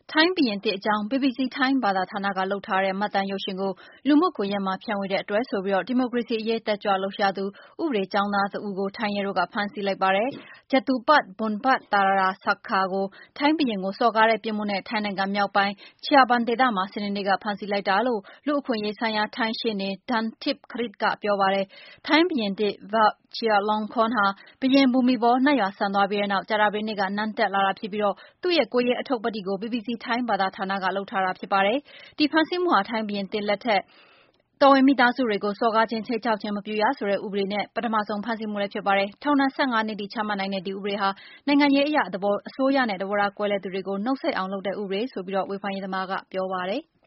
ထိုင်းဘုရင်သစ်အကြောင်း BBC ထိုင်းဘာသာဌာနကလုပ်ထားတဲ့မှတ်တမ်းရုပ်ရှင်ကိုလူမှုကွန်ယက်မှာဖြန့်ဝေတဲ့အတွက်ဆိုပြီး ဒီမိုကရေစီအရေးတက်ကြွလှုပ်ရှားသူဥပဒေကျောင်းသားတဦးကိုထိုင်းရဲတို့ကဖမ်းဆီးလိုက်ပါတယ်။ Jatupat Bonpat Tharasakha ကိုထိုင်းဘုရင်ကိုစော်ကားတဲ့ပြစ်မှုနဲ့ ထိုင်းနိုင်ငံမြောက်ပိုင်း Chea Bang ဒေသမှာ စနေနေ့ကဖမ်းဆီးလိုက်တာလို့ လူ့အခွင့်အရေးဆိုင်ရာထိုင်းရှေ့နေ Dan Kiat-Krit ကပြောပါတယ်။ ထိုင်းဘုရင်သစ် Vajiralongkorn ဟာ ဘုရင်ဘူမိဘောနတ်ရွာစံသွားပြီးတဲ့နောက် ကြာသပတေးနေ့ကနန်းတက်လာတာဖြစ်ပြီး သူ့ရဲ့ကိုယ်ရေးအထုပ္ပတ္တိကို BBC ထိုင်းဘာသာဌာနကလုပ်ထားတာဖြစ်ပါတယ်။ ဒီဖမ်းဆီးမှုဟာထိုင်းဘုရင်သစ်လက်ထက်တော်ဝင်မိသားစုတွေကို စော်ကားခြင်း၊ခြိမ်းခြောက်ခြင်းမပြုရဆိုတဲ့ဥပဒေနဲ့ ပထမဆုံးဖမ်းဆီးမှုလည်းဖြစ်ပါတယ်။ ထောင်ဒဏ် 15 နှစ်ထိချမှတ်နိုင်တဲ့ဒီဥပဒေဟာ နိုင်ငံရေးအရအစိုးရနဲ့သဘောထားကွဲလွဲသူတွေကိုနှုတ်ဆိတ်အောင်လုပ်တဲ့ဥပဒေဆိုပြီး ဝေဖန်ရေးသမားတွေကပြောပါတယ်။